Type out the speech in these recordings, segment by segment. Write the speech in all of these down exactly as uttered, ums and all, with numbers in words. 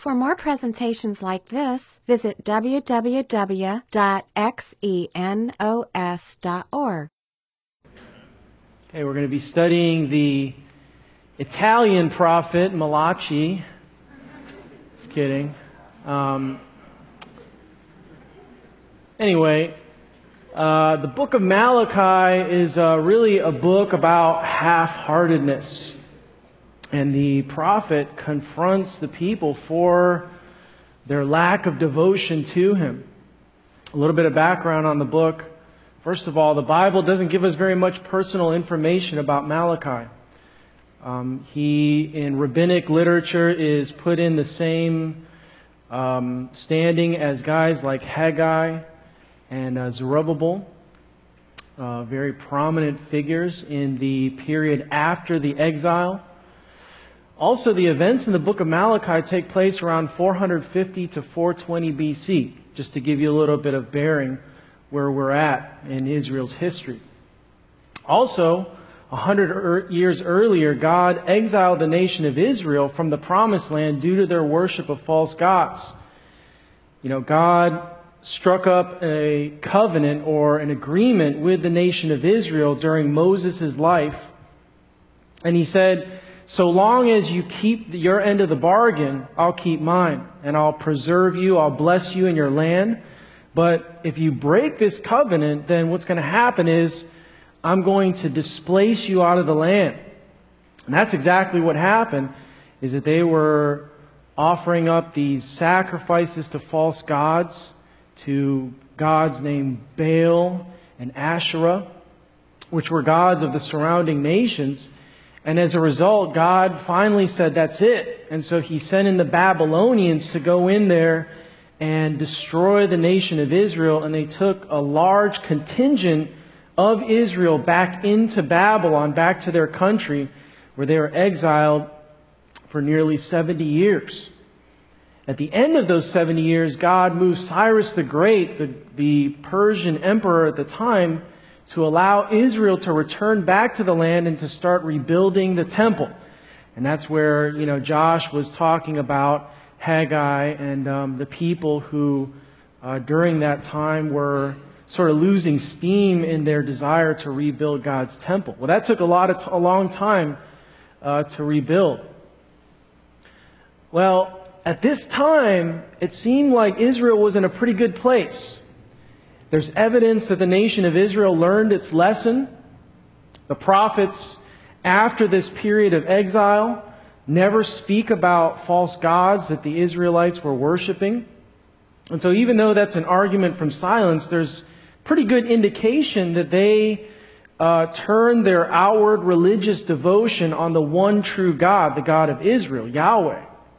For more presentations like this, visit w w w dot xenos dot org. Okay, we're going to be studying the Italian prophet Malachi. Just kidding. Um, anyway, uh, the book of Malachi is uh, really a book about half-heartedness. And the prophet confronts the people for their lack of devotion to him. A little bit of background on the book. First of all, the Bible doesn't give us very much personal information about Malachi. Um, he, in rabbinic literature, is put in the same um, standing as guys like Haggai and uh, Zerubbabel, uh, very prominent figures in the period after the exile. Also, the events in the book of Malachi take place around four fifty to four twenty B C, just to give you a little bit of bearing where we're at in Israel's history. Also, a hundred years earlier, God exiled the nation of Israel from the Promised Land due to their worship of false gods. You know, God struck up a covenant or an agreement with the nation of Israel during Moses' life, and he said, so long as you keep your end of the bargain, I'll keep mine, and I'll preserve you, I'll bless you in your land. But if you break this covenant, then what's going to happen is I'm going to displace you out of the land. And that's exactly what happened, is that they were offering up these sacrifices to false gods, to gods named Baal and Asherah, which were gods of the surrounding nations. And as a result, God finally said, that's it. And so he sent in the Babylonians to go in there and destroy the nation of Israel. And they took a large contingent of Israel back into Babylon, back to their country, where they were exiled for nearly seventy years. At the end of those seventy years, God moved Cyrus the Great, the, the Persian emperor at the time, to allow Israel to return back to the land and to start rebuilding the temple. And that's where, you know, Josh was talking about Haggai and um, the people who, uh, during that time, were sort of losing steam in their desire to rebuild God's temple. Well, that took a lot of t- a long time uh, to rebuild. Well, at this time, it seemed like Israel was in a pretty good place. There's evidence that the nation of Israel learned its lesson. The prophets, after this period of exile, never speak about false gods that the Israelites were worshiping. And so even though that's an argument from silence, there's pretty good indication that they uh, turned their outward religious devotion on the one true God, the God of Israel, Yahweh.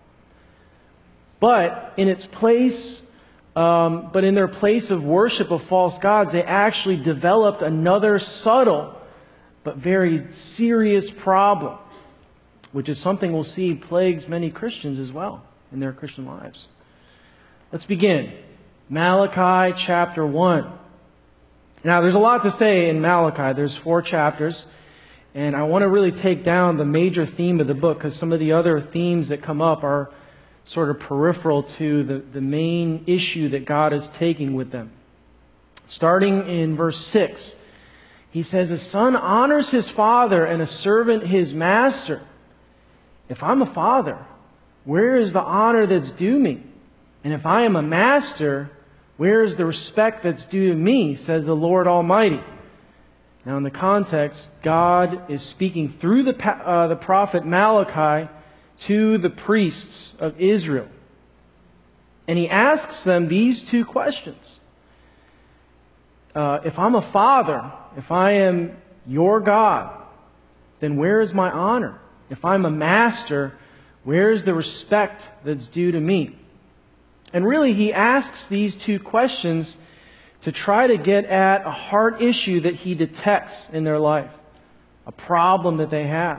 But in its place... Um, but in their place of worship of false gods, they actually developed another subtle but very serious problem, which is something we'll see plagues many Christians as well in their Christian lives. Let's begin. Malachi chapter one. Now, there's a lot to say in Malachi. There's four chapters, and I want to really take down the major theme of the book, because some of the other themes that come up are sort of peripheral to the, the main issue that God is taking with them. Starting in verse six, he says, a son honors his father and a servant his master. If I'm a father, where is the honor that's due me? And if I am a master, where is the respect that's due to me, says the Lord Almighty. Now in the context, God is speaking through the, uh, the prophet Malachi to the priests of Israel. And he asks them these two questions. Uh, if I'm a father, if I am your God, then where is my honor? If I'm a master, where is the respect that's due to me? And really, he asks these two questions to try to get at a heart issue that he detects in their life, a problem that they have.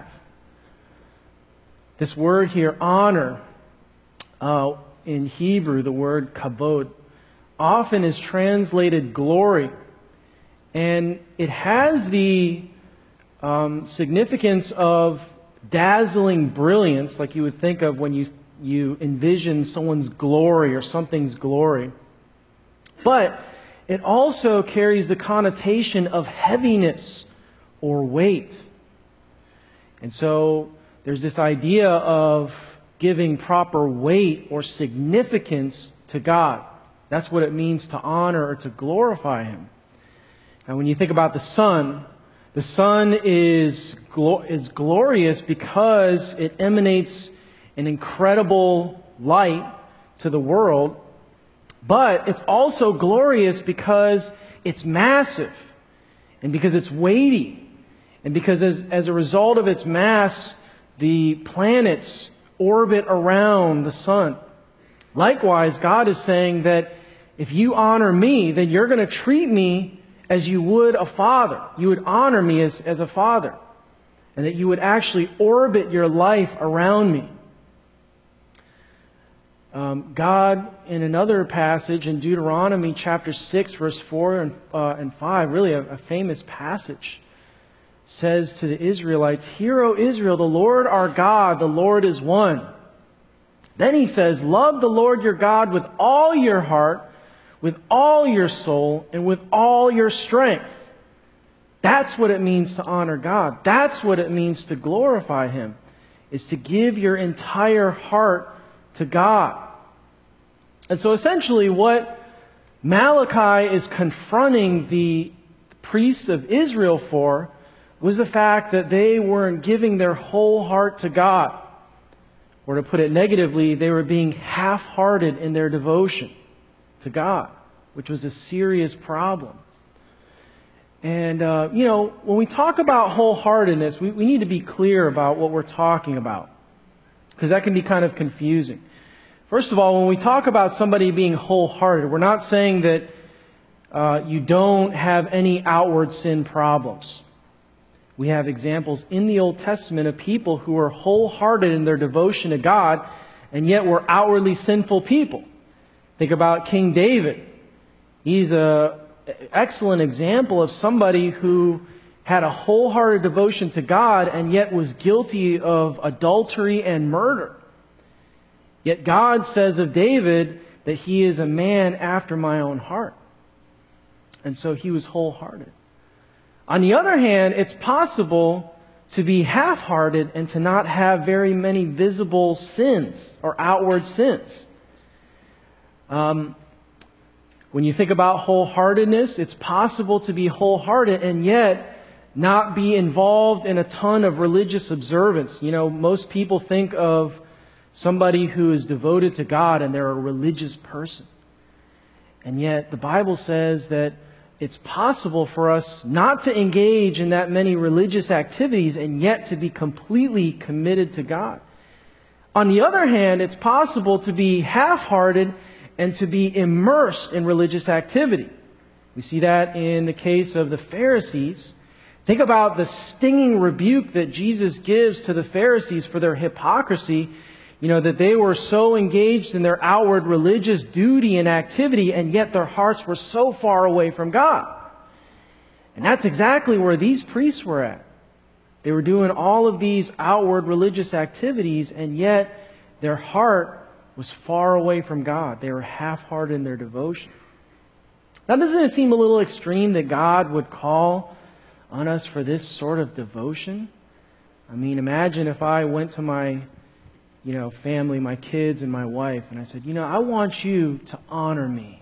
This word here, honor, uh, in Hebrew, the word kabod, often is translated glory. And it has the um, significance of dazzling brilliance, like you would think of when you you envision someone's glory or something's glory. But it also carries the connotation of heaviness or weight. And so there's this idea of giving proper weight or significance to God. That's what it means to honor or to glorify Him. Now, when you think about the sun, the sun is, glo- is glorious because it emanates an incredible light to the world, but it's also glorious because it's massive and because it's weighty and because as, as a result of its mass, the planets orbit around the sun. Likewise, God is saying that if you honor me, then you're going to treat me as you would a father. You would honor me as, as a father. And that you would actually orbit your life around me. Um, God, in another passage in Deuteronomy chapter six, verse four and, uh, and five, really a, a famous passage, says to the Israelites, "Hear, O Israel, the Lord our God, the Lord is one." Then He says, "Love the Lord your God with all your heart, with all your soul, and with all your strength." That's what it means to honor God. That's what it means to glorify Him, is to give your entire heart to God. And so essentially what Malachi is confronting the priests of Israel for was the fact that they weren't giving their whole heart to God. Or to put it negatively, they were being half-hearted in their devotion to God, which was a serious problem. And, uh, you know, when we talk about wholeheartedness, we, we need to be clear about what we're talking about, because that can be kind of confusing. First of all, when we talk about somebody being wholehearted, we're not saying that uh, you don't have any outward sin problems. We have examples in the Old Testament of people who are wholehearted in their devotion to God, and yet were outwardly sinful people. Think about King David. He's an excellent example of somebody who had a wholehearted devotion to God, and yet was guilty of adultery and murder. Yet God says of David that he is a man after my own heart. And so he was wholehearted. On the other hand, it's possible to be half-hearted and to not have very many visible sins or outward sins. Um, when you think about wholeheartedness, it's possible to be wholehearted and yet not be involved in a ton of religious observance. You know, most people think of somebody who is devoted to God and they're a religious person. And yet the Bible says that it's possible for us not to engage in that many religious activities and yet to be completely committed to God. On the other hand, it's possible to be half-hearted and to be immersed in religious activity. We see that in the case of the Pharisees. Think about the stinging rebuke that Jesus gives to the Pharisees for their hypocrisy. You know, that they were so engaged in their outward religious duty and activity, and yet their hearts were so far away from God. And that's exactly where these priests were at. They were doing all of these outward religious activities, and yet their heart was far away from God. They were half-hearted in their devotion. Now, doesn't it seem a little extreme that God would call on us for this sort of devotion? I mean, imagine if I went to my you know, family, my kids and my wife, and I said, you know, I want you to honor me.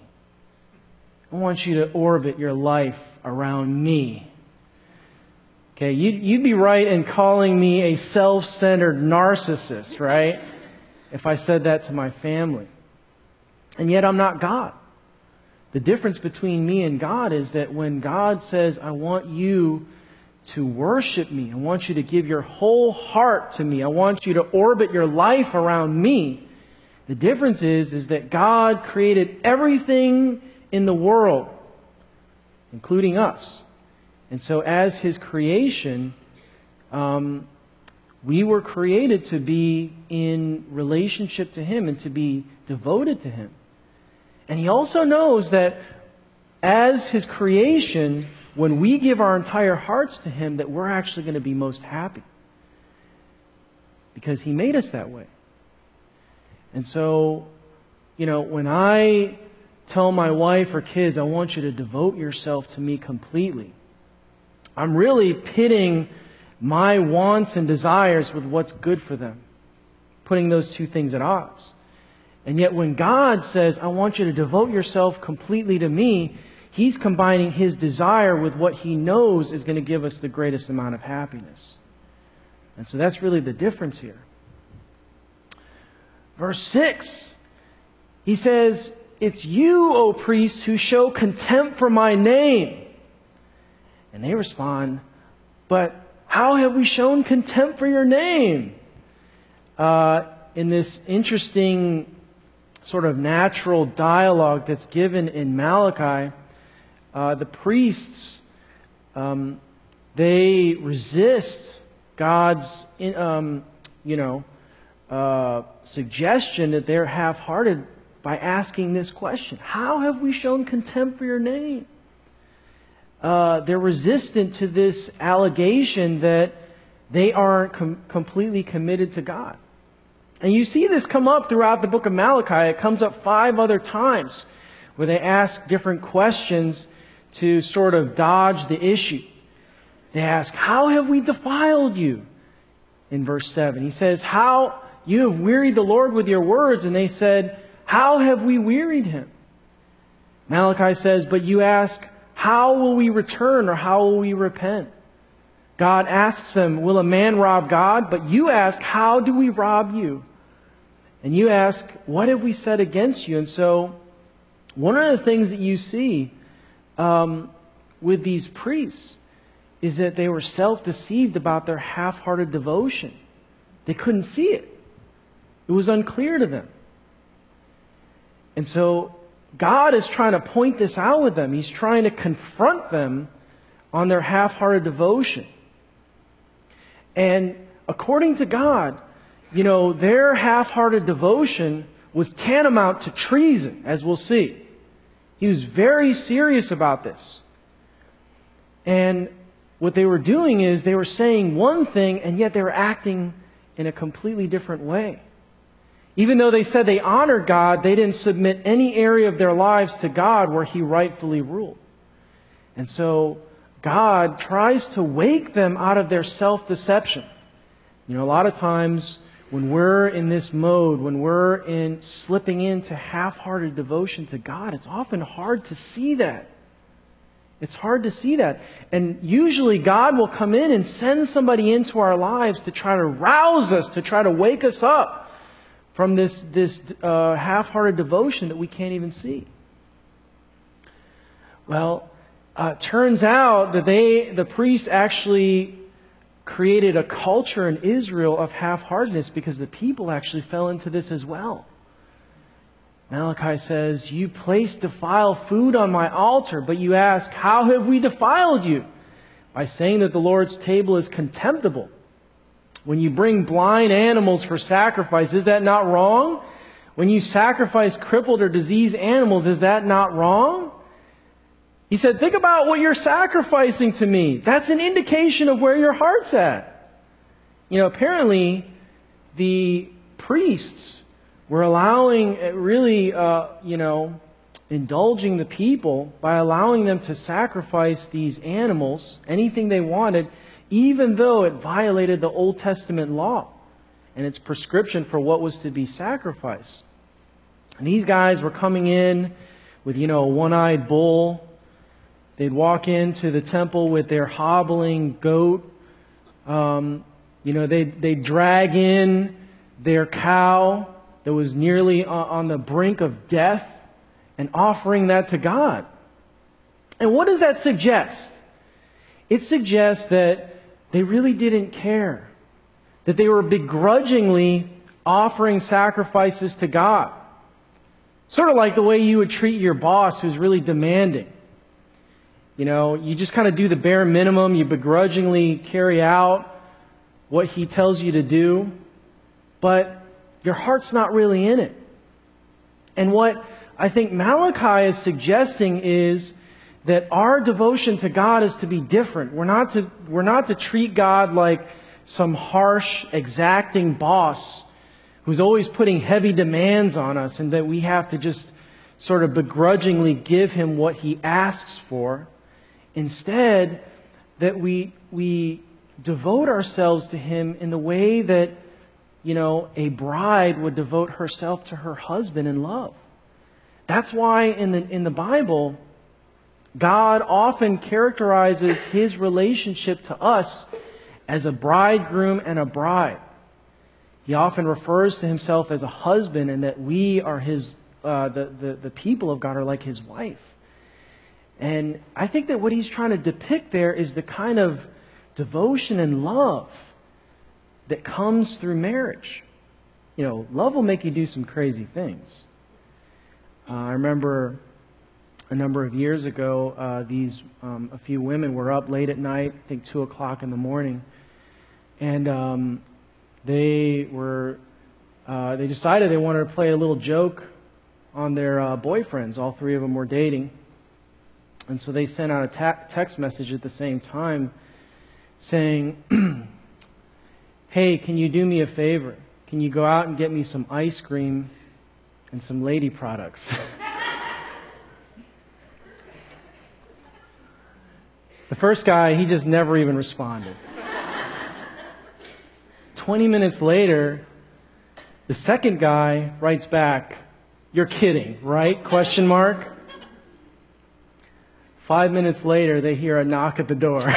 I want you to orbit your life around me. Okay, you'd, you'd be right in calling me a self-centered narcissist, right? If I said that to my family. And yet I'm not God. The difference between me and God is that when God says, I want you to worship me. I want you to give your whole heart to me. I want you to orbit your life around me. The difference is, is that God created everything in the world, including us. And so as His creation, um, we were created to be in relationship to Him and to be devoted to Him. And He also knows that as His creation, when we give our entire hearts to Him, that we're actually going to be most happy. Because He made us that way. And so, you know, when I tell my wife or kids, I want you to devote yourself to me completely, I'm really pitting my wants and desires with what's good for them, putting those two things at odds. And yet when God says, I want you to devote yourself completely to me, He's combining His desire with what He knows is going to give us the greatest amount of happiness. And so that's really the difference here. Verse six, He says, it's you, O priests, who show contempt for my name. And they respond, but how have we shown contempt for your name? Uh, in this interesting sort of natural dialogue that's given in Malachi, uh, the priests, um, they resist God's, um, you know, uh, suggestion that they're half-hearted by asking this question. How have we shown contempt for your name? Uh, they're resistant to this allegation that they aren't com- completely committed to God. And you see this come up throughout the book of Malachi. It comes up five other times where they ask different questions to sort of dodge the issue. They ask, how have we defiled you? In verse seven, he says, how you have wearied the Lord with your words. And they said, how have we wearied Him? Malachi says, but you ask, how will we return or how will we repent? God asks them, will a man rob God? But you ask, how do we rob you? And you ask, what have we said against you? And so, one of the things that you see um, with these priests is that they were self-deceived about their half-hearted devotion. They couldn't see it. It was unclear to them. And so, God is trying to point this out with them. He's trying to confront them on their half-hearted devotion. And according to God, you know, their half-hearted devotion was tantamount to treason, as we'll see. He was very serious about this. And what they were doing is they were saying one thing, and yet they were acting in a completely different way. Even though they said they honored God, they didn't submit any area of their lives to God where He rightfully ruled. And so God tries to wake them out of their self-deception. You know, a lot of times when we're in this mode, when we're in slipping into half-hearted devotion to God, it's often hard to see that. It's hard to see that. And usually God will come in and send somebody into our lives to try to rouse us, to try to wake us up from this, this uh, half-hearted devotion that we can't even see. Well, uh, it turns out that they, the priests actually created a culture in Israel of half-heartedness because the people actually fell into this as well. Malachi says, you place defiled food on my altar, but you ask, how have we defiled you? By saying that the Lord's table is contemptible. When you bring blind animals for sacrifice, is that not wrong? When you sacrifice crippled or diseased animals, is that not wrong? He said, think about what you're sacrificing to me. That's an indication of where your heart's at. You know, apparently the priests were allowing, really, uh, you know, indulging the people by allowing them to sacrifice these animals, anything they wanted, even though it violated the Old Testament law and its prescription for what was to be sacrificed. And these guys were coming in with, you know, a one-eyed bull. They'd walk into the temple with their hobbling goat. Um, you know, they'd, they'd drag in their cow that was nearly on the brink of death and offering that to God. And what does that suggest? It suggests that they really didn't care, that they were begrudgingly offering sacrifices to God. Sort of like the way you would treat your boss who's really demanding. You know, you just kind of do the bare minimum, you begrudgingly carry out what he tells you to do, but your heart's not really in it. And what I think Malachi is suggesting is that our devotion to God is to be different. We're not to, we're not to treat God like some harsh, exacting boss, who's always putting heavy demands on us and that we have to just sort of begrudgingly give him what he asks for. Instead, that we we devote ourselves to him in the way that, you know, a bride would devote herself to her husband in love. That's why in the in the Bible, God often characterizes his relationship to us as a bridegroom and a bride. He often refers to himself as a husband, and that we are his, uh, the, the, the people of God are like his wife. And I think that what he's trying to depict there is the kind of devotion and love that comes through marriage. You know, love will make you do some crazy things. Uh, I remember a number of years ago, uh, these um, a few women were up late at night, I think two o'clock in the morning, and um, they were uh, they decided they wanted to play a little joke on their uh, boyfriends. All three of them were dating, and so they sent out a ta- text message at the same time, saying, "Hey, can you do me a favor? Can you go out and get me some ice cream and some lady products?" The first guy, he just never even responded. Twenty minutes later, the second guy writes back, "You're kidding, right? Question mark. Five minutes later, they hear a knock at the door.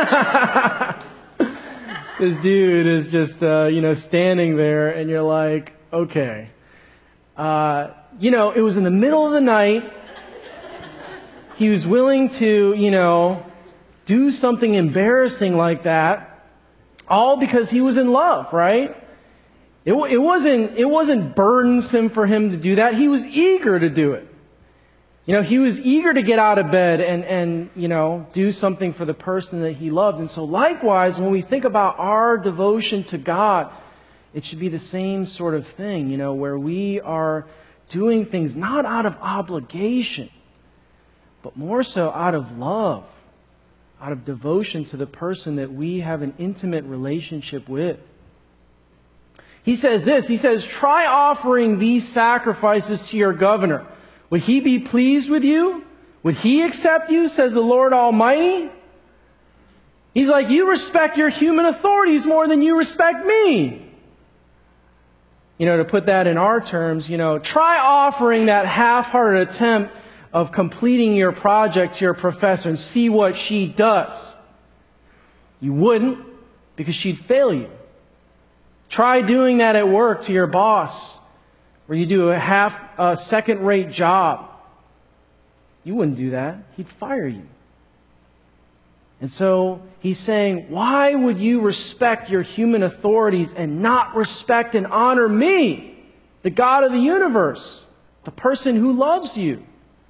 This dude is just, uh, you know, standing there, and you're like, okay. Uh, you know, it was in the middle of the night. He was willing to, you know, do something embarrassing like that, all because he was in love, right? It, it wasn't, it wasn't burdensome for him to do that. He was eager to do it. You know, he was eager to get out of bed and, and, you know, do something for the person that he loved. And so likewise, when we think about our devotion to God, it should be the same sort of thing, you know, where we are doing things not out of obligation, but more so out of love, out of devotion to the person that we have an intimate relationship with. He says this, he says, "Try offering these sacrifices to your governor. Would he be pleased with you? Would he accept you, says the Lord Almighty?" He's like, you respect your human authorities more than you respect me. You know, to put that in our terms, you know, try offering that half-hearted attempt of completing your project to your professor and see what she does. You wouldn't, because she'd fail you. Try doing that at work to your boss, where you do a half, a second-rate job. You wouldn't do that. He'd fire you. And so he's saying, why would you respect your human authorities and not respect and honor me, the God of the universe, the person who loves you?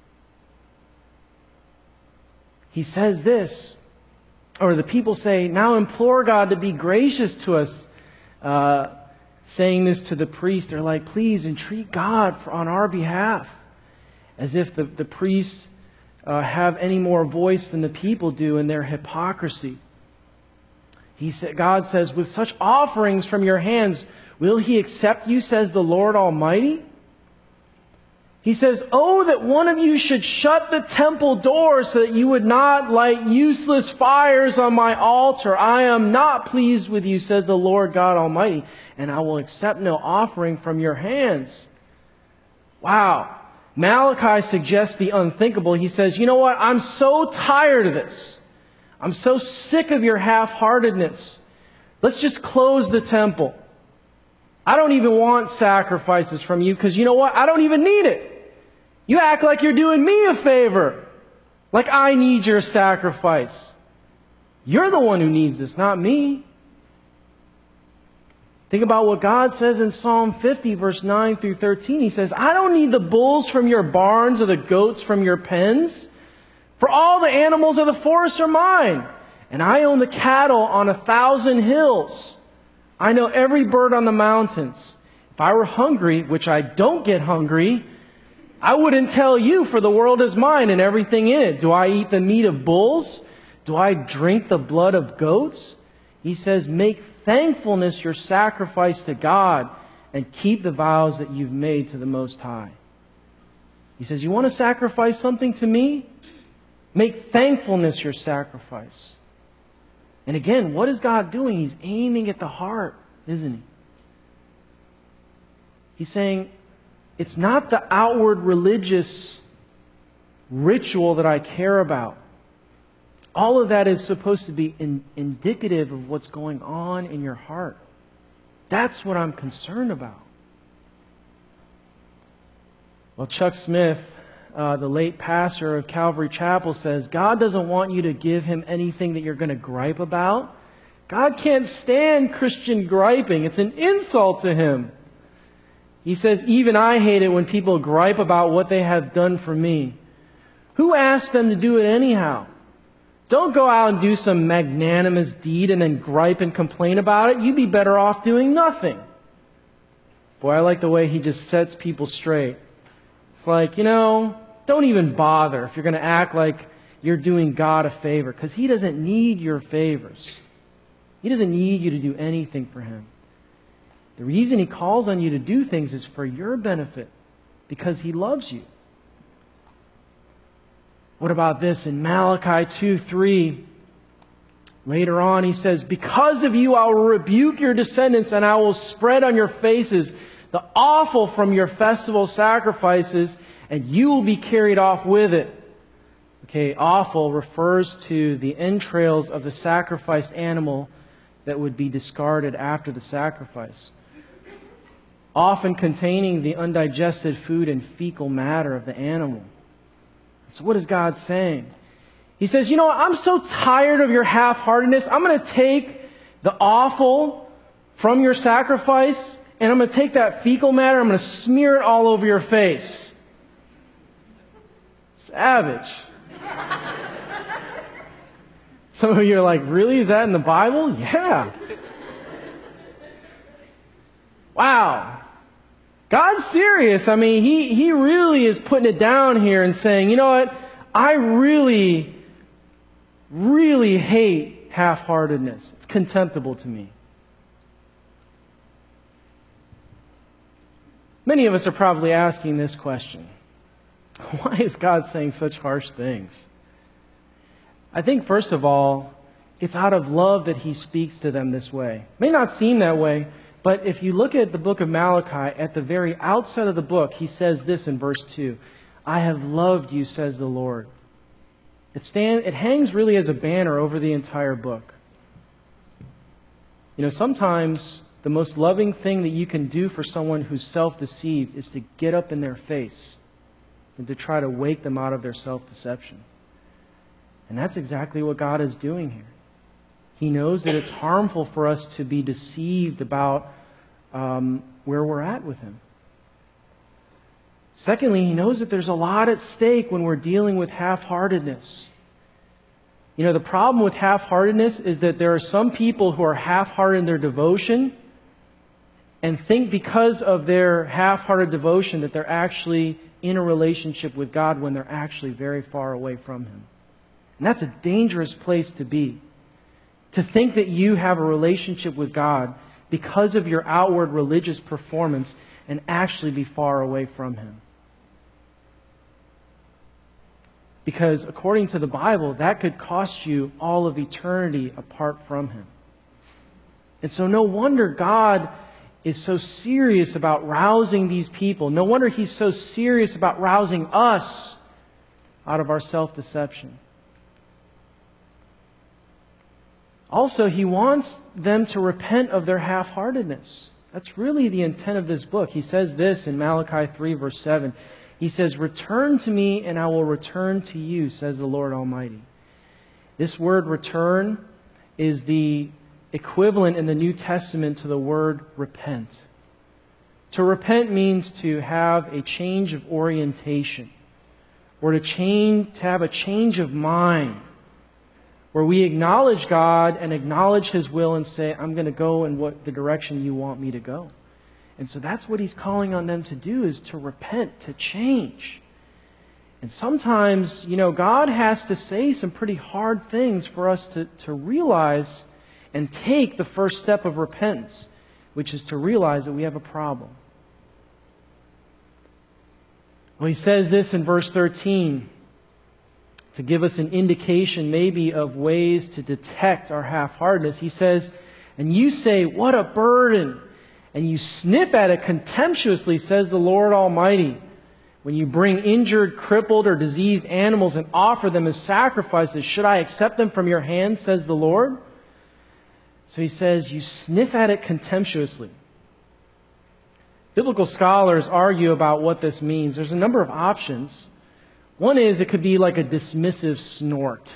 He says this, or the people say, "Now implore God to be gracious to us." Uh, saying this to the priest, they're like, please entreat God for, on our behalf. As if the, the priests uh, have any more voice than the people do in their hypocrisy. He said, God says, "With such offerings from your hands, will he accept you, says the Lord Almighty?" He says, "Oh, that one of you should shut the temple door so that you would not light useless fires on my altar. I am not pleased with you, says the Lord God Almighty, and I will accept no offering from your hands." Wow. Malachi suggests the unthinkable. He says, you know what? I'm so tired of this. I'm so sick of your half-heartedness. Let's just close the temple. I don't even want sacrifices from you because you know what? I don't even need it. You act like you're doing me a favor. Like I need your sacrifice. You're the one who needs this, not me. Think about what God says in Psalm fifty, verse nine through thirteen. He says, "I don't need the bulls from your barns or the goats from your pens. For all the animals of the forest are mine, and I own the cattle on a thousand hills. I know every bird on the mountains. If I were hungry, which I don't get hungry, I wouldn't tell you, for the world is mine and everything in it. Do I eat the meat of bulls? Do I drink the blood of goats?" He says, "Make thankfulness your sacrifice to God, and keep the vows that you've made to the Most High. He says, you want to sacrifice something to me? Make thankfulness your sacrifice. And again, what is God doing? He's aiming at the heart, isn't he? He's saying, it's not the outward religious ritual that I care about. All of that is supposed to be in, indicative of what's going on in your heart. That's what I'm concerned about. Well, Chuck Smith, uh, the late pastor of Calvary Chapel, says, God doesn't want you to give him anything that you're going to gripe about. God can't stand Christian griping. It's an insult to him. He says, even I hate it when people gripe about what they have done for me. Who asked them to do it anyhow? Don't go out and do some magnanimous deed and then gripe and complain about it. You'd be better off doing nothing. Boy, I like the way he just sets people straight. It's like, you know, don't even bother if you're going to act like you're doing God a favor, because he doesn't need your favors. He doesn't need you to do anything for him. The reason he calls on you to do things is for your benefit, because he loves you. What about this in Malachi two three? Later on he says, because of you I will rebuke your descendants, and I will spread on your faces the offal from your festival sacrifices, and you will be carried off with it. Okay, offal refers to the entrails of the sacrificed animal that would be discarded after the sacrifice, often containing the undigested food and fecal matter of the animal. So what is God saying? He says, you know what, I'm so tired of your half-heartedness. I'm going to take the offal from your sacrifice, and I'm going to take that fecal matter, I'm going to smear it all over your face. Savage. Some of you are like, really? Is that in the Bible? Yeah. Wow. God's serious. I mean, he, he really is putting it down here and saying, you know what? I really, really hate half-heartedness. It's contemptible to me. Many of us are probably asking this question. Why is God saying such harsh things? I think, first of all, it's out of love that he speaks to them this way. It may not seem that way, but if you look at the book of Malachi, at the very outset of the book, he says this in verse two. I have loved you, says the Lord. It, stand, it hangs really as a banner over the entire book. You know, sometimes the most loving thing that you can do for someone who's self-deceived is to get up in their face and to try to wake them out of their self-deception. And that's exactly what God is doing here. He knows that it's harmful for us to be deceived about um, where we're at with him. Secondly, he knows that there's a lot at stake when we're dealing with half-heartedness. You know, the problem with half-heartedness is that there are some people who are half-hearted in their devotion and think because of their half-hearted devotion that they're actually in a relationship with God when they're actually very far away from him. And that's a dangerous place to be. To think that you have a relationship with God because of your outward religious performance and actually be far away from him. Because according to the Bible, that could cost you all of eternity apart from him. And so no wonder God is so serious about rousing these people. No wonder he's so serious about rousing us out of our self-deception. Also, he wants them to repent of their half-heartedness. That's really the intent of this book. He says this in Malachi three, verse seven. He says, return to me and I will return to you, says the Lord Almighty. This word return is the equivalent in the New Testament to the word repent. To repent means to have a change of orientation, or to change, to have a change of mind, where we acknowledge God and acknowledge his will and say, I'm going to go in what the direction you want me to go. And so that's what he's calling on them to do, is to repent, to change. And sometimes, you know, God has to say some pretty hard things for us to, to realize and take the first step of repentance. which is to realize that we have a problem. Well, he says this in verse thirteen to give us an indication maybe of ways to detect our half-heartedness. He says, and you say, what a burden, and you sniff at it contemptuously, says the Lord Almighty, when you bring injured, crippled, or diseased animals and offer them as sacrifices. Should I accept them from your hand, says the Lord? So he says, you sniff at it contemptuously. Biblical scholars argue about what this means. There's a number of options. One is it could be like a dismissive snort.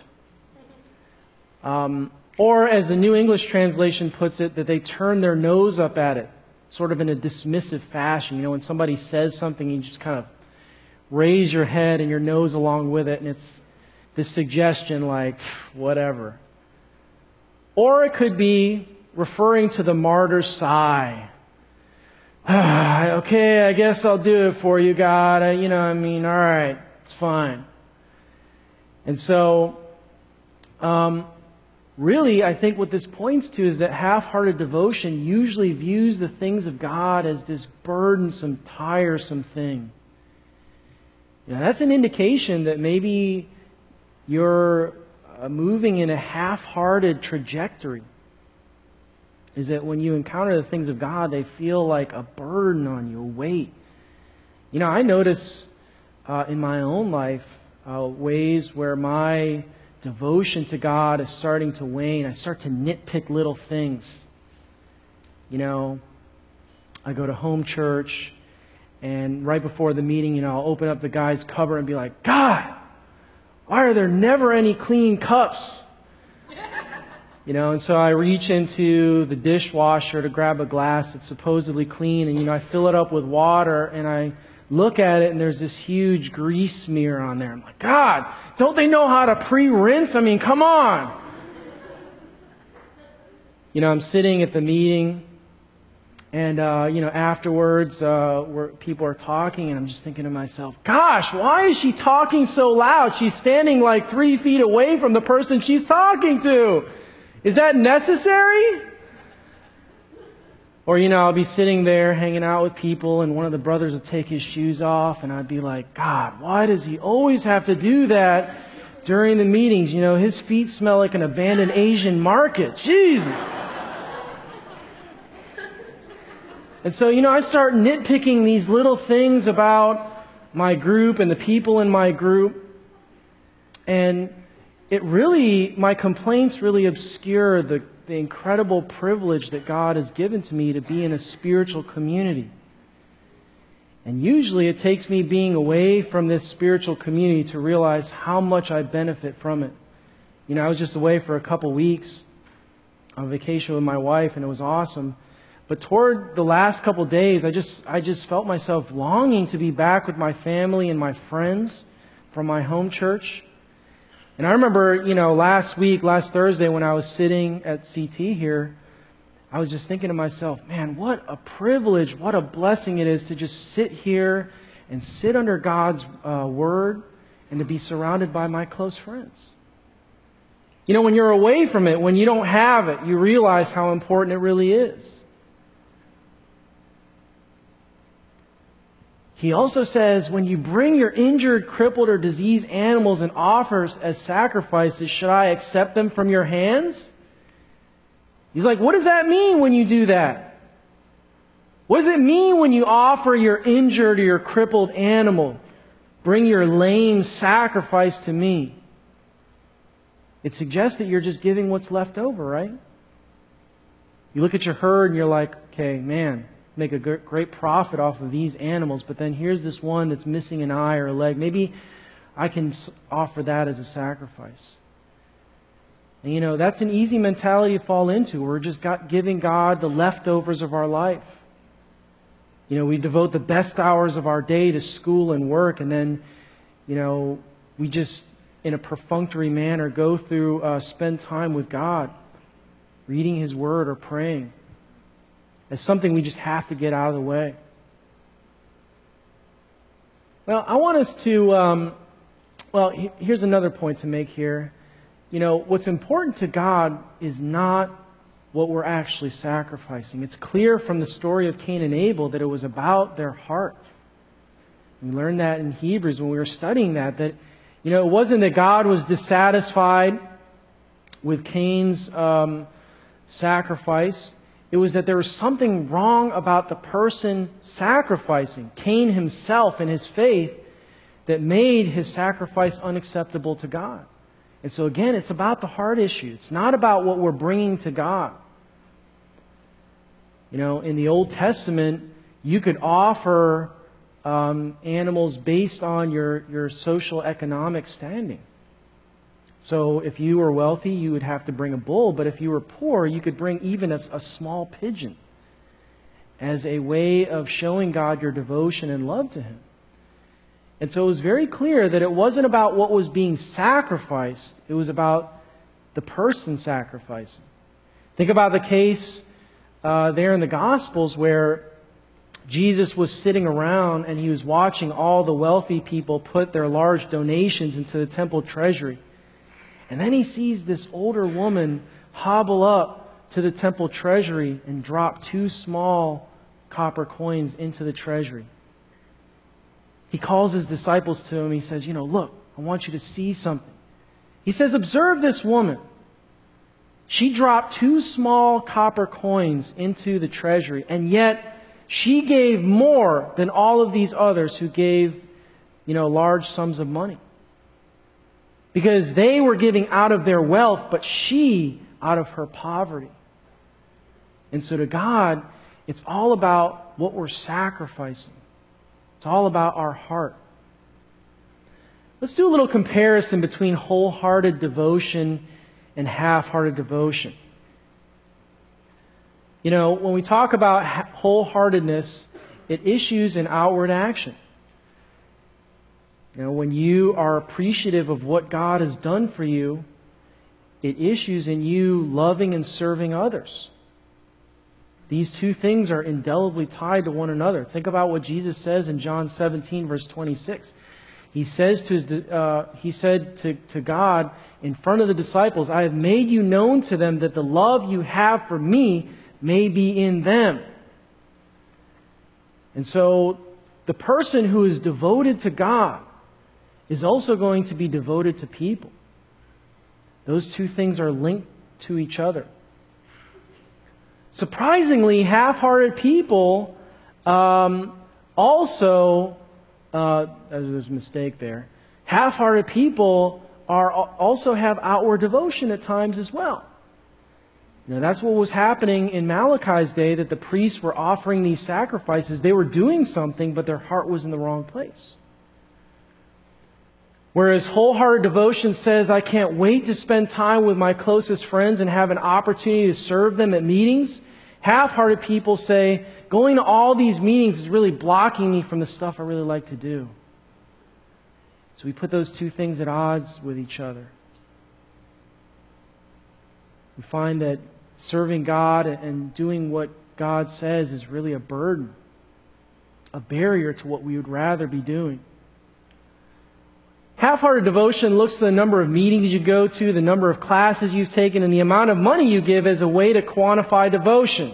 Um, or as the New English translation puts it, that they turn their nose up at it, sort of in a dismissive fashion. You know, when somebody says something, you just kind of raise your head and your nose along with it, and it's this suggestion like, whatever. Or it could be referring to the martyr's sigh. Ah, okay, I guess I'll do it for you, God. I, you know, I mean, all right, it's fine. And so, um, really, I think what this points to is that half-hearted devotion usually views the things of God as this burdensome, tiresome thing. You know, that's an indication that maybe you're uh, moving in a half-hearted trajectory. Is that when you encounter the things of God, they feel like a burden on you, a weight. You know, I notice uh, in my own life uh, ways where my devotion to God is starting to wane. I start to nitpick little things. You know, I go to home church, and right before the meeting, you know, I'll open up the guy's cupboard and be like, God, why are there never any clean cups? You know, and so I reach into the dishwasher to grab a glass that's supposedly clean, and, you know, I fill it up with water, and I look at it, and there's this huge grease smear on there. I'm like, God, don't they know how to pre-rinse? I mean, come on. You know, I'm sitting at the meeting, and, uh, you know, afterwards, uh, where people are talking, and I'm just thinking to myself, gosh, why is she talking so loud? She's standing like three feet away from the person she's talking to. Is that necessary? Or, you know, I'll be sitting there hanging out with people, and one of the brothers will take his shoes off, and I'd be like, God, why does he always have to do that during the meetings? You know, his feet smell like an abandoned Asian market. Jesus. And so, you know, I start nitpicking these little things about my group and the people in my group, and it really, my complaints really obscure the, the incredible privilege that God has given to me to be in a spiritual community. And usually it takes me being away from this spiritual community to realize how much I benefit from it. You know, I was just away for a couple weeks on vacation with my wife, and it was awesome. But toward the last couple days, I just, I just felt myself longing to be back with my family and my friends from my home church. And I remember, you know, last week, last Thursday, when I was sitting at C T here, I was just thinking to myself, man, what a privilege, what a blessing it is to just sit here and sit under God's uh, Word and to be surrounded by my close friends. You know, when you're away from it, when you don't have it, you realize how important it really is. He also says, when you bring your injured, crippled, or diseased animals and offers as sacrifices, should I accept them from your hands? He's like, what does that mean when you do that? What does it mean when you offer your injured or your crippled animal? Bring your lame sacrifice to me. It suggests that you're just giving what's left over, right? You look at your herd and you're like, okay, man, make a great profit off of these animals, but then here's this one that's missing an eye or a leg. Maybe I can offer that as a sacrifice. And you know, that's an easy mentality to fall into. We're just got, giving God the leftovers of our life. You know, we devote the best hours of our day to school and work, and then, you know, we just, in a perfunctory manner, go through, uh, spend time with God, reading His Word or praying. It's something we just have to get out of the way. Well, I want us to, um, well, he, here's another point to make here. You know, what's important to God is not what we're actually sacrificing. It's clear from the story of Cain and Abel that it was about their heart. We learned that in Hebrews when we were studying that, that, you know, it wasn't that God was dissatisfied with Cain's um, sacrifice. It was that there was something wrong about the person sacrificing, Cain himself and his faith, that made his sacrifice unacceptable to God. And so again, it's about the heart issue. It's not about what we're bringing to God. You know, in the Old Testament, you could offer um, animals based on your, your social economic standing. So if you were wealthy, you would have to bring a bull, but if you were poor, you could bring even a, a small pigeon as a way of showing God your devotion and love to Him. And so it was very clear that it wasn't about what was being sacrificed, it was about the person sacrificing. Think about the case uh, there in the Gospels where Jesus was sitting around and He was watching all the wealthy people put their large donations into the temple treasury. And then He sees this older woman hobble up to the temple treasury and drop two small copper coins into the treasury. He calls His disciples to Him. He says, you know, look, I want you to see something. He says, observe this woman. She dropped two small copper coins into the treasury, and yet she gave more than all of these others who gave, you know, large sums of money. Because they were giving out of their wealth, but she out of her poverty. And so to God, it's all about what we're sacrificing. It's all about our heart. Let's do a little comparison between wholehearted devotion and half-hearted devotion. You know, when we talk about wholeheartedness, it issues in outward action. You know, when you are appreciative of what God has done for you, it issues in you loving and serving others. These two things are indelibly tied to one another. Think about what Jesus says in John seventeen, verse twenty-six. He says to his, uh, he said to, to God in front of the disciples, I have made you known to them that the love you have for me may be in them. And so the person who is devoted to God is also going to be devoted to people. Those two things are linked to each other. Surprisingly, half-hearted people um, also, uh, there's a mistake there, half-hearted people are also have outward devotion at times as well. You know, that's what was happening in Malachi's day, that the priests were offering these sacrifices. They were doing something, but their heart was in the wrong place. Whereas wholehearted devotion says, I can't wait to spend time with my closest friends and have an opportunity to serve them at meetings. Half-hearted people say, going to all these meetings is really blocking me from the stuff I really like to do. So we put those two things at odds with each other. We find that serving God and doing what God says is really a burden, a barrier to what we would rather be doing. Half-hearted devotion looks at the number of meetings you go to, the number of classes you've taken, and the amount of money you give as a way to quantify devotion.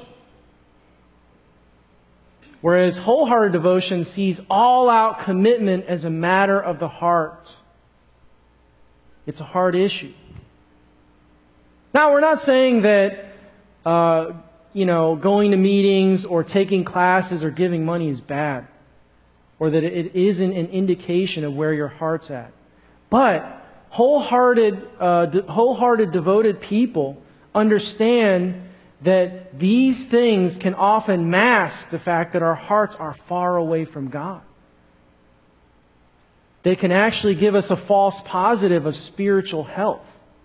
Whereas wholehearted devotion sees all-out commitment as a matter of the heart. It's a heart issue. Now, we're not saying that, uh, you know, going to meetings or taking classes or giving money is bad, or that it isn't an indication of where your heart's at. But wholehearted, uh, de- wholehearted, devoted people understand that these things can often mask the fact that our hearts are far away from God. They can actually give us a false positive of spiritual health.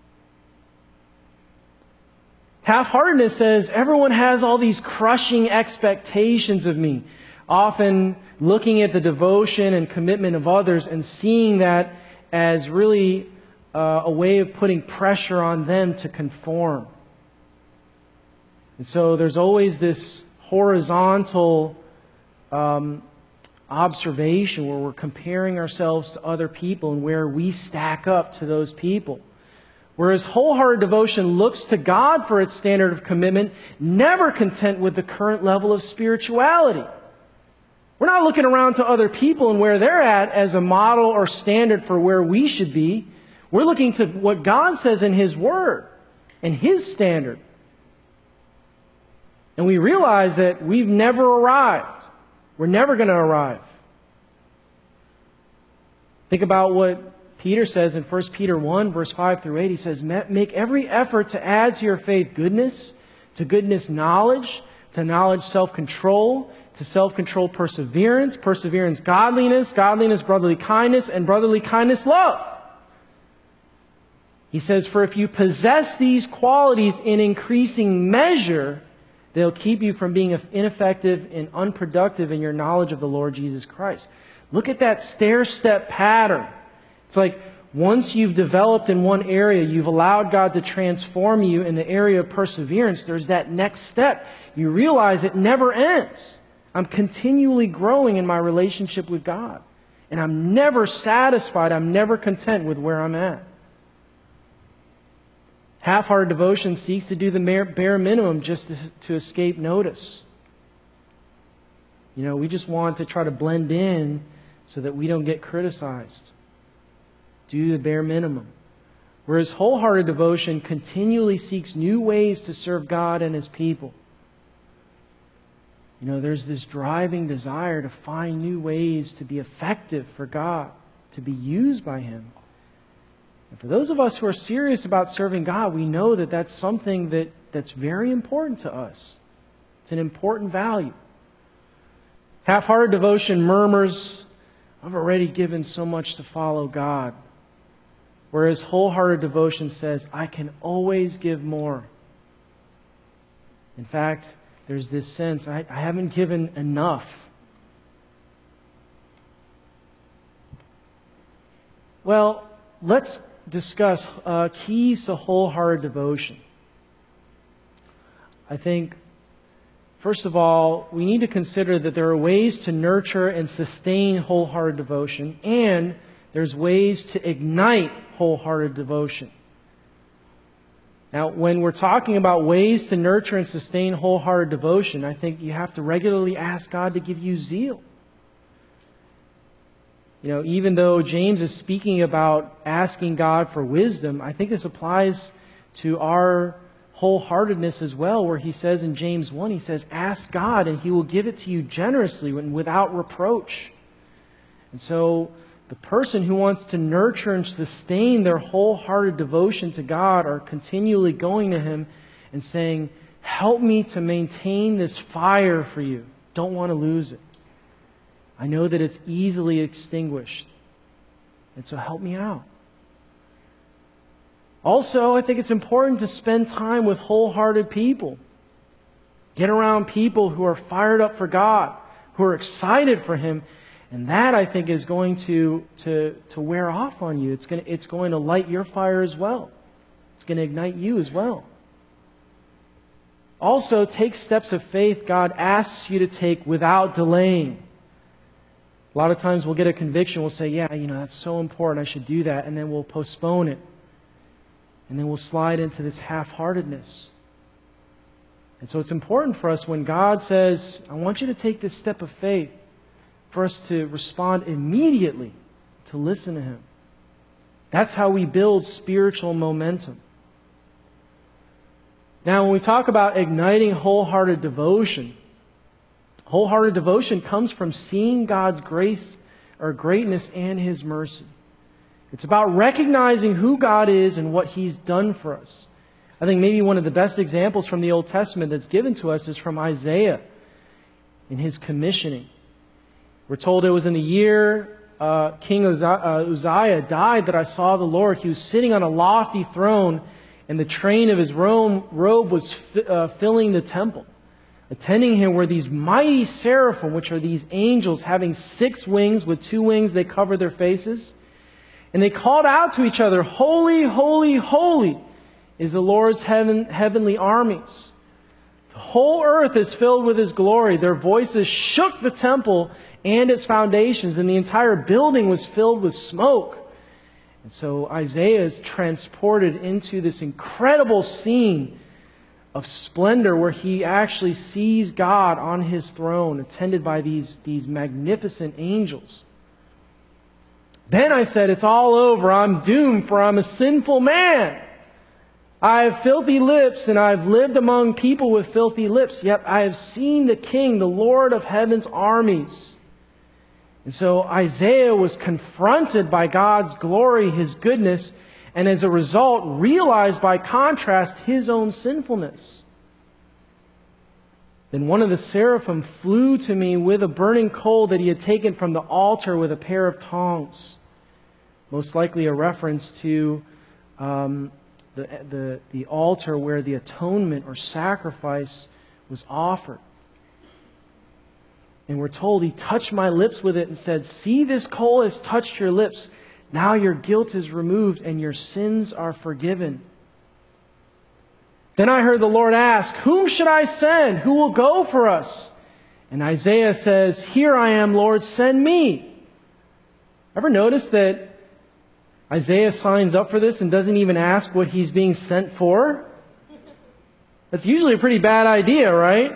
Half-heartedness says, everyone has all these crushing expectations of me. Often looking at the devotion and commitment of others and seeing that as really uh, a way of putting pressure on them to conform. And so there's always this horizontal um, observation where we're comparing ourselves to other people and where we stack up to those people. Whereas wholehearted devotion looks to God for its standard of commitment, never content with the current level of spirituality. We're not looking around to other people and where they're at as a model or standard for where we should be. We're looking to what God says in His Word and His standard. And we realize that we've never arrived. We're never going to arrive. Think about what Peter says in First Peter one, verse five through eight. He says, make every effort to add to your faith goodness, to goodness knowledge, to knowledge self-control, to self-control perseverance, perseverance godliness, godliness brotherly kindness, and brotherly kindness love. He says, for if you possess these qualities in increasing measure, they'll keep you from being ineffective and unproductive in your knowledge of the Lord Jesus Christ. Look at that stair-step pattern. It's like once you've developed in one area, you've allowed God to transform you in the area of perseverance, there's that next step. You realize it never ends. I'm continually growing in my relationship with God. And I'm never satisfied. I'm never content with where I'm at. Half-hearted devotion seeks to do the bare minimum just to, to escape notice. You know, we just want to try to blend in so that we don't get criticized. Do the bare minimum. Whereas wholehearted devotion continually seeks new ways to serve God and His people. You know, there's this driving desire to find new ways to be effective for God, to be used by Him. And for those of us who are serious about serving God, we know that that's something that, that's very important to us. It's an important value. Half-hearted devotion murmurs, I've already given so much to follow God. Whereas wholehearted devotion says, I can always give more. In fact, there's this sense, I, I haven't given enough. Well, let's discuss uh, keys to wholehearted devotion. I think, first of all, we need to consider that there are ways to nurture and sustain wholehearted devotion, and there's ways to ignite wholehearted devotion. Now, when we're talking about ways to nurture and sustain wholehearted devotion, I think you have to regularly ask God to give you zeal. You know, even though James is speaking about asking God for wisdom, I think this applies to our wholeheartedness as well, where he says in James one, he says, ask God and He will give it to you generously and without reproach. And so the person who wants to nurture and sustain their wholehearted devotion to God are continually going to Him and saying, help me to maintain this fire for you. Don't want to lose it. I know that it's easily extinguished. And so help me out. Also, I think it's important to spend time with wholehearted people. Get around people who are fired up for God, who are excited for Him. And that, I think, is going to, to, to wear off on you. It's going to, it's going to light your fire as well. It's going to ignite you as well. Also, take steps of faith God asks you to take without delaying. A lot of times we'll get a conviction, we'll say, yeah, you know, that's so important, I should do that, and then we'll postpone it. And then we'll slide into this half-heartedness. And so it's important for us when God says, I want you to take this step of faith, for us to respond immediately, to listen to Him. That's how we build spiritual momentum. Now, when we talk about igniting wholehearted devotion, wholehearted devotion comes from seeing God's grace or greatness and His mercy. It's about recognizing who God is and what He's done for us. I think maybe one of the best examples from the Old Testament that's given to us is from Isaiah in his commissioning. We're told it was in the year uh, King Uzziah died that I saw the Lord. He was sitting on a lofty throne, and the train of His robe was fi- uh, filling the temple. Attending Him were these mighty seraphim, which are these angels having six wings. With two wings they cover their faces. And they called out to each other, Holy, holy, holy is the Lord's heaven, heavenly armies. The whole earth is filled with His glory. Their voices shook the temple and its foundations, and the entire building was filled with smoke. And so Isaiah is transported into this incredible scene of splendor where he actually sees God on his throne, attended by these, these magnificent angels. Then I said, it's all over. I'm doomed, for I'm a sinful man. I have filthy lips, and I have lived among people with filthy lips. Yet I have seen the King, the Lord of heaven's armies. And so Isaiah was confronted by God's glory, His goodness, and as a result realized by contrast his own sinfulness. Then one of the seraphim flew to me with a burning coal that he had taken from the altar with a pair of tongs. Most likely a reference to um, the, the, the altar where the atonement or sacrifice was offered. And we're told he touched my lips with it and said, "See, this coal has touched your lips. Now your guilt is removed and your sins are forgiven." Then I heard the Lord ask, "Whom should I send? Who will go for us?" And Isaiah says, "Here I am, Lord, send me." Ever notice that Isaiah signs up for this and doesn't even ask what he's being sent for? That's usually a pretty bad idea, right?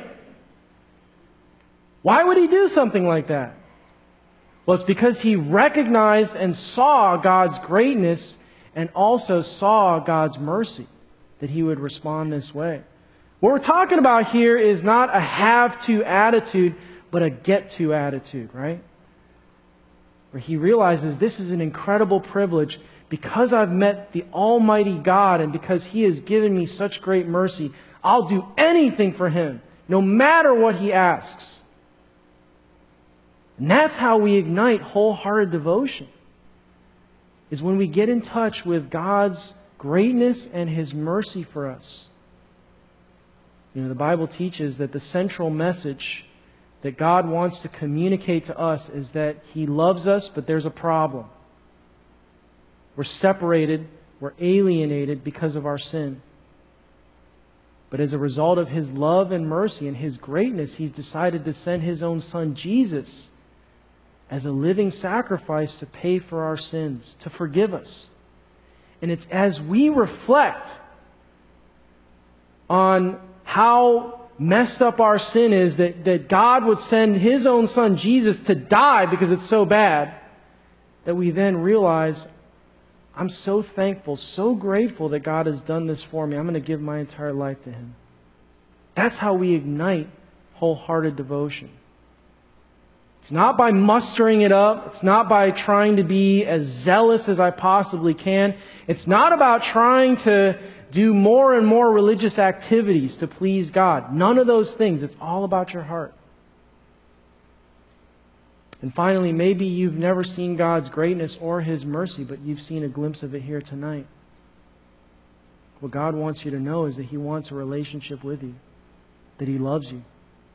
Why would he do something like that? Well, it's because he recognized and saw God's greatness and also saw God's mercy, that he would respond this way. What we're talking about here is not a have-to attitude, but a get-to attitude, right? Where he realizes this is an incredible privilege because I've met the Almighty God and because He has given me such great mercy. I'll do anything for Him, no matter what He asks. And that's how we ignite wholehearted devotion, is when we get in touch with God's greatness and His mercy for us. You know, the Bible teaches that the central message that God wants to communicate to us is that He loves us, but there's a problem. We're separated, we're alienated because of our sin. But as a result of His love and mercy and His greatness, He's decided to send His own Son, Jesus, as a living sacrifice to pay for our sins, to forgive us. And it's as we reflect on how messed up our sin is that, that God would send His own Son, Jesus, to die because it's so bad, that we then realize, I'm so thankful, so grateful that God has done this for me. I'm going to give my entire life to Him. That's how we ignite wholehearted devotion. It's not by mustering it up. It's not by trying to be as zealous as I possibly can. It's not about trying to do more and more religious activities to please God. None of those things. It's all about your heart. And finally, maybe you've never seen God's greatness or His mercy, but you've seen a glimpse of it here tonight. What God wants you to know is that He wants a relationship with you, that He loves you.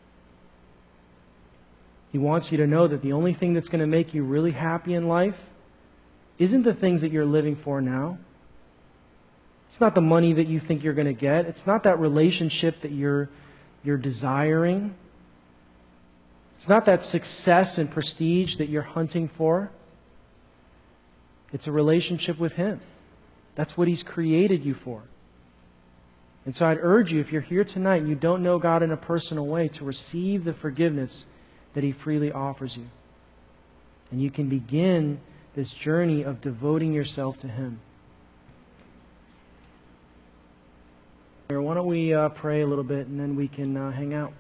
He wants you to know that the only thing that's going to make you really happy in life isn't the things that you're living for now. It's not the money that you think you're going to get. It's not that relationship that you're, you're desiring. It's not that success and prestige that you're hunting for. It's a relationship with Him. That's what He's created you for. And so I'd urge you, if you're here tonight and you don't know God in a personal way, to receive the forgiveness that He freely offers you. And you can begin this journey of devoting yourself to Him. Why don't we uh, pray a little bit and then we can uh, hang out.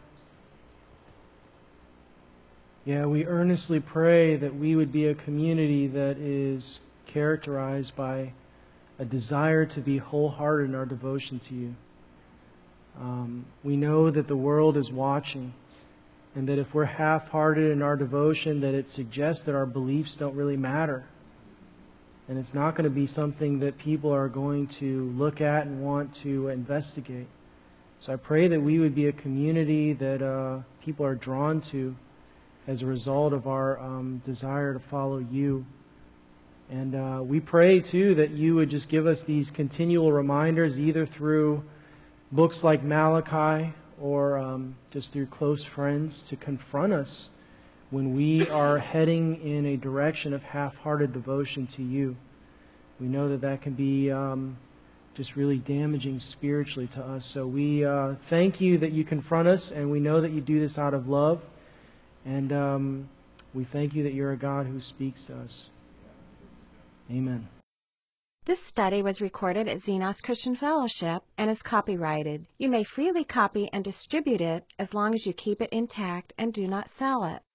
Yeah, we earnestly pray that we would be a community that is characterized by a desire to be wholehearted in our devotion to You. Um, we know that the world is watching, and that if we're half-hearted in our devotion, that it suggests that our beliefs don't really matter. And it's not going to be something that people are going to look at and want to investigate. So I pray that we would be a community that uh, people are drawn to as a result of our um, desire to follow You. And uh, we pray, too, that You would just give us these continual reminders, either through books like Malachi or um, just through close friends, to confront us when we are heading in a direction of half-hearted devotion to You. We know that that can be um, just really damaging spiritually to us. So we uh, thank you that you confront us, and we know that you do this out of love. And um, we thank you that you're a God who speaks to us. Amen. This study was recorded at Xenos Christian Fellowship and is copyrighted. You may freely copy and distribute it as long as you keep it intact and do not sell it.